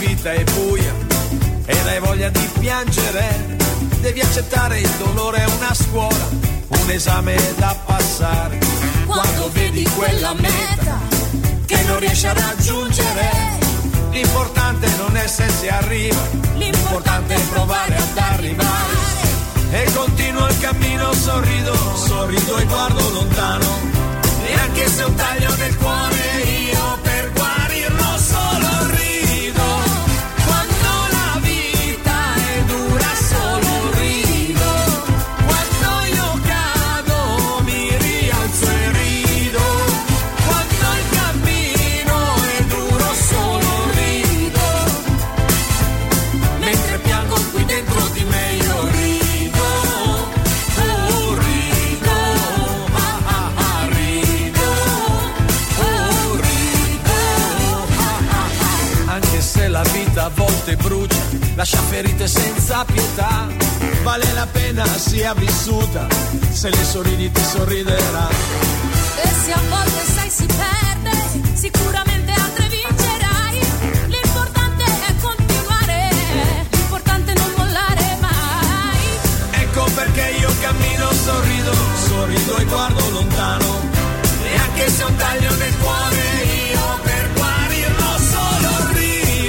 vita è buia ed hai voglia di piangere, devi accettare il dolore è una scuola, un esame da passare. Quando vedi quella meta che non riesci a raggiungere, l'importante non è se si arriva, l'importante è provare ad arrivare. E continuo il cammino, sorrido e guardo lontano, e anche se un taglio nel cuore io per guarirlo solo rido. Quando la vita è dura solo rido, quando io cado mi rialzo e rido, quando il cammino è duro solo rido, mentre piango qui dentro di me io rido. La vita a volte brucia, lascia ferite senza pietà, vale la pena sia vissuta, se le sorridi ti sorriderà. E se a volte sai si perde, sicuramente altre vincerai, l'importante è continuare, l'importante è non mollare mai. Ecco perché io cammino, sorrido e guardo lontano, e anche se un taglio nel cuore io per guarirlo solo rido.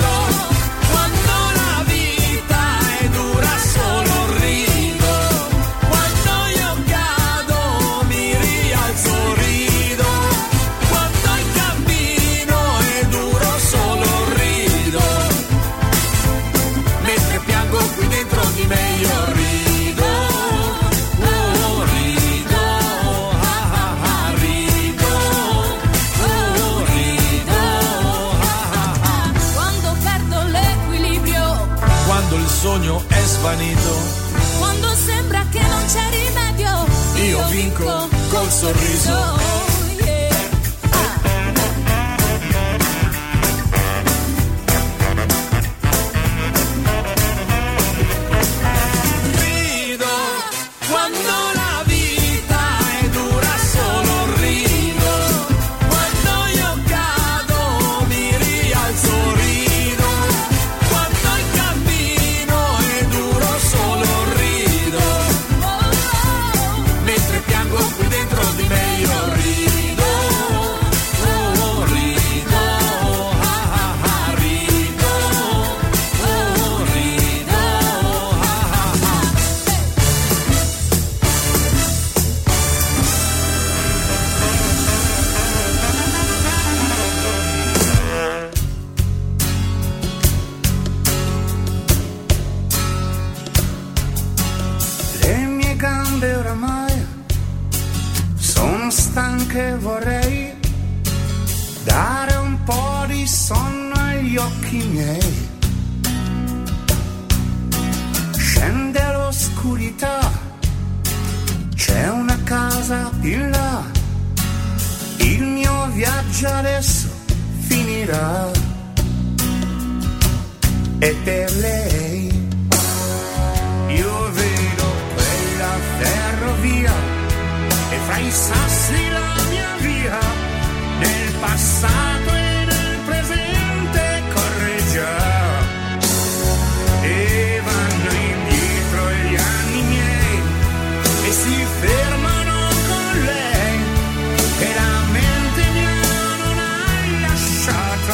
Sogno è svanito, quando sembra che non c'è rimedio, io vinco col sorriso. Vorrei dare un po' di sonno agli occhi miei. Scende l'oscurità, c'è una casa in là, il mio viaggio adesso finirà. E per lei io vedo quella ferrovia e fra i sassi la mia via, nel passato e nel presente corre già, e vanno indietro gli anni miei e si fermano con lei, e la mente mia non hai lasciato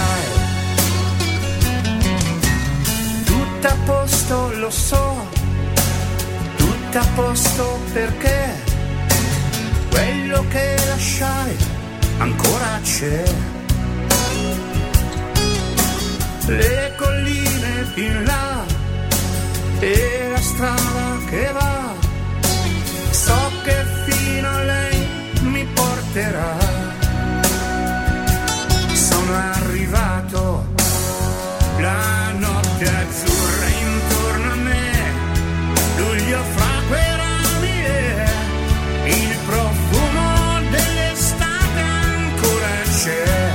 mai. Tutto a posto lo so, tutto a posto perché quello che lasciai ancora c'è. Le colline in là e la strada che va, so che fino a lei mi porterà. Sono arrivato, la notte azzurra intorno a me, luglio fra quei rami, il profumo dell'estate ancora c'è,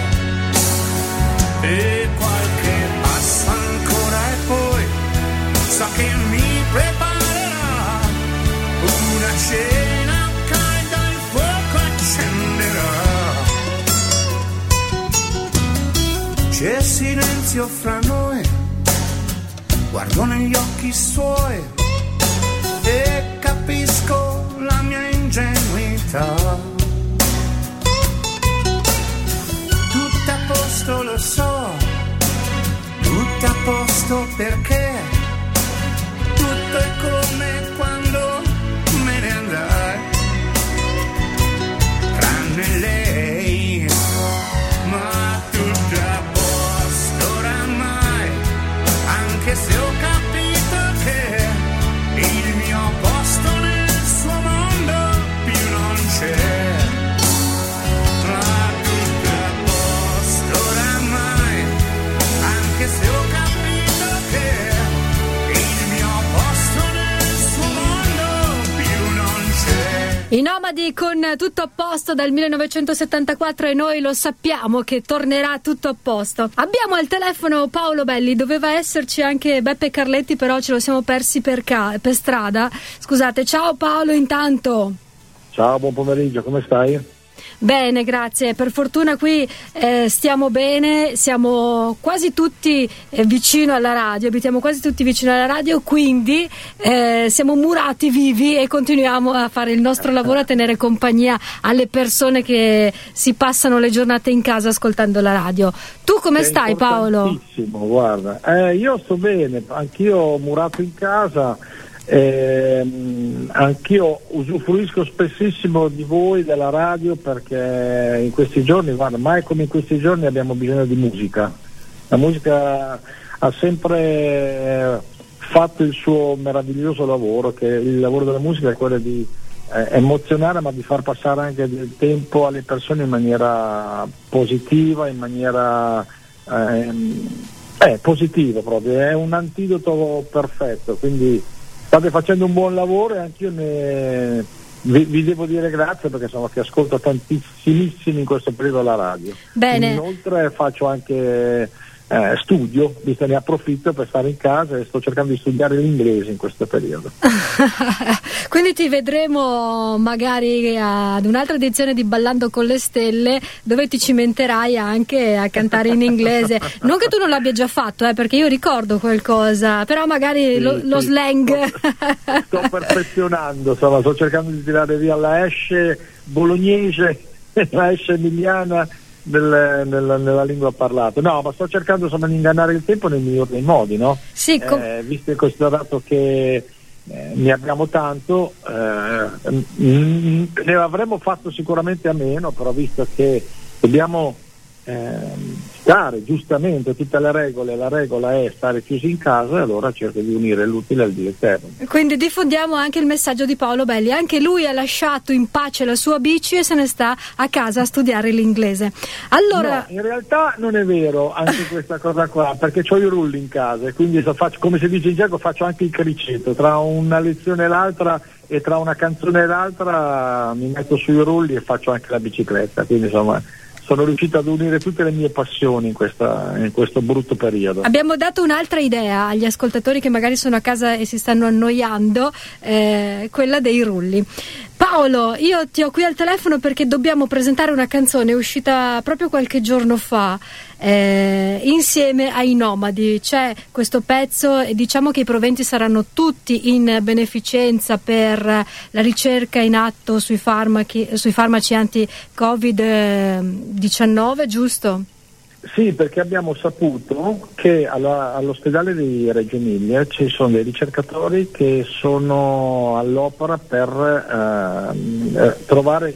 e qualche passo ancora e poi so che mi preparerà una cena calda, il fuoco accenderà. C'è silenzio fra noi, guardo negli occhi suoi e capisco la mia ingenuità. Tutto a posto, lo so, tutto a posto perché tutto è come quando me ne andai, tranne lei, ma tutto a posto oramai, anche se ho capito che il mio posto nel suo mondo più non c'è. Ma tutto a posto oramai, anche se ho capito che il mio posto nel suo mondo più non c'è. I Nomadi con Tutto a posto dal 1974 e noi lo sappiamo che tornerà tutto a posto. Abbiamo al telefono Paolo Belli, doveva esserci anche Beppe Carletti, però ce lo siamo persi per strada. Scusate, ciao Paolo intanto. Ciao, buon pomeriggio, come stai? Bene, grazie. Per fortuna qui stiamo bene, siamo quasi tutti vicino alla radio, abitiamo quasi tutti vicino alla radio, quindi siamo murati vivi e continuiamo a fare il nostro lavoro, a tenere compagnia alle persone che si passano le giornate in casa ascoltando la radio. Tu come stai, Paolo? Guarda, io sto bene, anch'io murato in casa. Anch'io usufruisco spessissimo di voi, della radio, perché in questi giorni, guarda, mai come in questi giorni abbiamo bisogno di musica. La musica ha sempre fatto il suo meraviglioso lavoro, che il lavoro della musica è quello di emozionare, ma di far passare anche del tempo alle persone in maniera positiva, in maniera positiva proprio, è un antidoto perfetto, quindi state facendo un buon lavoro e anch'io vi devo dire grazie, perché sono che ascolto tantissimissimi in questo periodo la radio. Bene. Inoltre faccio anche studio, visto ne approfitto per stare in casa e sto cercando di studiare l'inglese in questo periodo. Quindi ti vedremo magari ad un'altra edizione di Ballando con le Stelle, dove ti cimenterai anche a cantare in inglese. Non che tu non l'abbia già fatto, perché io ricordo qualcosa, però magari lo slang. Sto perfezionando, insomma, sto cercando di tirare via la esce bolognese, la esce emiliana nella lingua parlata. No, ma sto cercando, insomma, di ingannare il tempo nel miglior dei modi, no? Sì, visto e considerato che ne abbiamo tanto, ne avremmo fatto sicuramente a meno, però visto che dobbiamo stare giustamente tutte le regole, la regola è stare chiusi in casa, e allora cerco di unire l'utile al dilettevole. Quindi diffondiamo anche il messaggio di Paolo Belli, anche lui ha lasciato in pace la sua bici e se ne sta a casa a studiare l'inglese. Allora, no, in realtà non è vero anche questa cosa qua, perché ho i rulli in casa e quindi faccio, come si dice in gergo, faccio anche il criceto tra una lezione e l'altra, e tra una canzone e l'altra mi metto sui rulli e faccio anche la bicicletta, quindi insomma sono riuscito ad unire tutte le mie passioni in questo brutto periodo. Abbiamo dato un'altra idea agli ascoltatori che magari sono a casa e si stanno annoiando, quella dei rulli. Paolo, io ti ho qui al telefono perché dobbiamo presentare una canzone uscita proprio qualche giorno fa, insieme ai Nomadi. C'è questo pezzo e diciamo che i proventi saranno tutti in beneficenza per la ricerca in atto sui farmaci anti-Covid-19, giusto? Sì, perché abbiamo saputo che all'ospedale di Reggio Emilia ci sono dei ricercatori che sono all'opera per trovare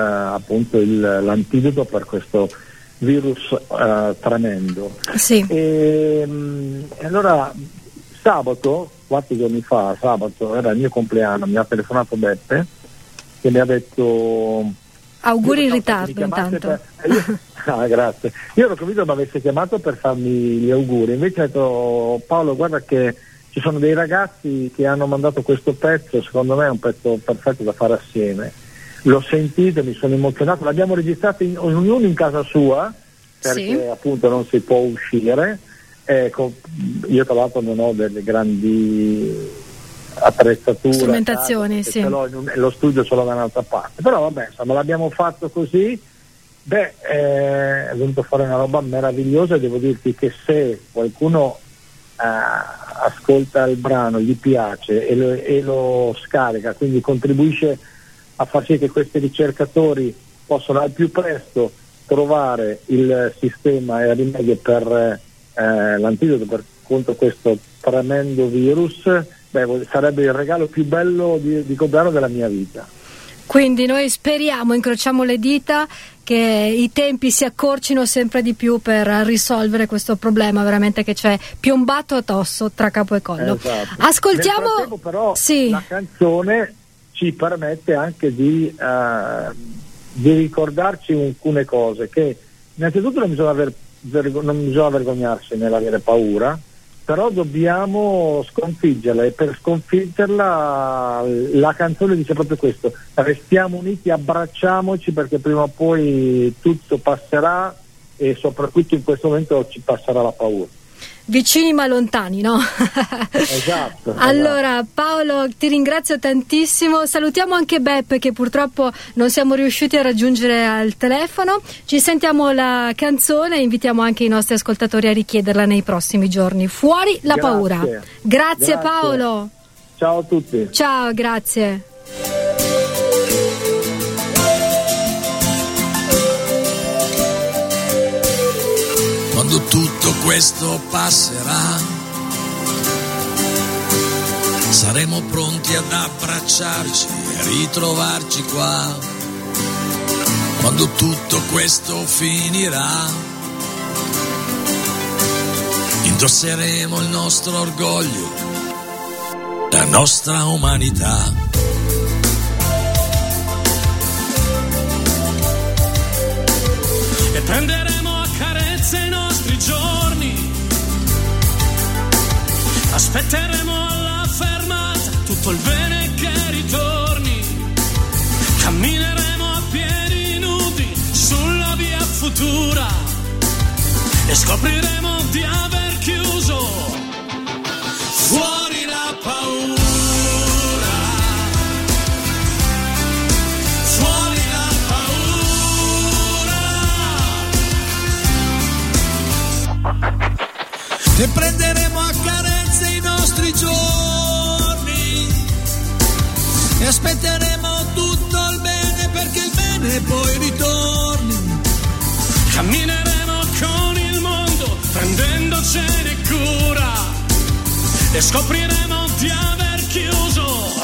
l'antidoto per questo virus tremendo. Sì. E allora sabato, 4 giorni fa, sabato era il mio compleanno, mi ha telefonato Beppe che mi ha detto auguri in ritardo intanto. Grazie. Io ero convinto che mi avesse chiamato per farmi gli auguri, invece ha detto: Paolo, guarda che ci sono dei ragazzi che hanno mandato questo pezzo, secondo me è un pezzo perfetto da fare assieme. L'ho sentito, mi sono emozionato, l'abbiamo registrato ognuno in casa sua, perché sì, appunto non si può uscire. Io tra l'altro non ho delle grandi attrezzature, strumentazioni, sì. Lo studio solo da un'altra parte, però vabbè, insomma, l'abbiamo fatto così. È venuto fuori una roba meravigliosa, e devo dirti che se qualcuno ascolta il brano, gli piace e lo scarica, quindi contribuisce a far sì che questi ricercatori possano al più presto trovare il sistema e il rimedio per l'antidoto per contro questo tremendo virus. Sarebbe il regalo più bello di compleanno della mia vita. Quindi noi speriamo, incrociamo le dita, che i tempi si accorcino sempre di più per risolvere questo problema veramente che c'è piombato addosso tra capo e collo. Esatto. Ascoltiamo. Nel frattempo, però, sì, la canzone ci permette anche di ricordarci alcune cose, che innanzitutto non bisogna vergognarsi nell'avere paura, però dobbiamo sconfiggerla, e per sconfiggerla la canzone dice proprio questo: restiamo uniti, abbracciamoci, perché prima o poi tutto passerà e soprattutto in questo momento ci passerà la paura. Vicini ma lontani, no? Esatto. Allora Paolo, ti ringrazio tantissimo, salutiamo anche Beppe che purtroppo non siamo riusciti a raggiungere al telefono. Ci sentiamo la canzone e invitiamo anche i nostri ascoltatori a richiederla nei prossimi giorni. Fuori la paura. Grazie Paolo. Ciao a tutti. Ciao, grazie. Quando tutto questo passerà, saremo pronti ad abbracciarci e ritrovarci qua. Quando tutto questo finirà, indosseremo il nostro orgoglio, la nostra umanità. E prenderemo a carezze i nostri giorni, aspetteremo alla fermata tutto il bene che ritorni, cammineremo a piedi nudi sulla via futura e scopriremo di aver chiuso fuori la paura. E prenderemo a carezze i nostri giorni e aspetteremo tutto il bene, perché il bene poi ritorni. Cammineremo con il mondo prendendocene cura e scopriremo di aver chiuso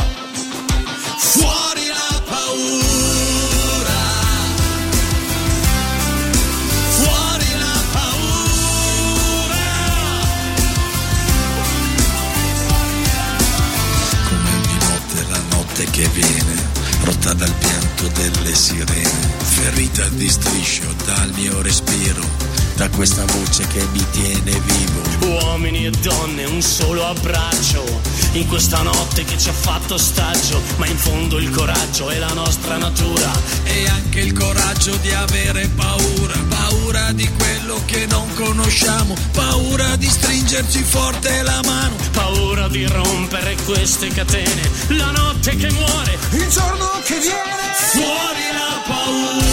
fuori la paura. Che viene rotta dal pianto delle sirene, ferita di striscio dal mio respiro, da questa voce che mi tiene vivo. Uomini e donne, un solo abbraccio in questa notte che ci ha fatto ostaggio, ma in fondo il coraggio è la nostra natura, e anche il coraggio di avere paura, paura di quello che non conosciamo, paura di stringerci forte la mano, paura di rompere queste catene, la notte che muore, il giorno che viene, fuori la paura.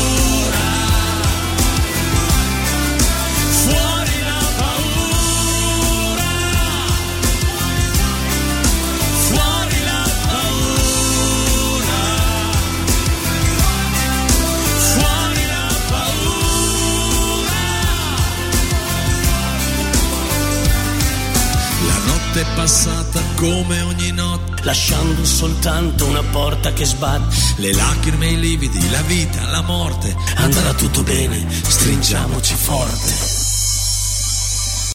È passata come ogni notte, lasciando soltanto una porta che sbatte, le lacrime, i lividi, la vita, la morte. Andrà tutto bene, stringiamoci forte.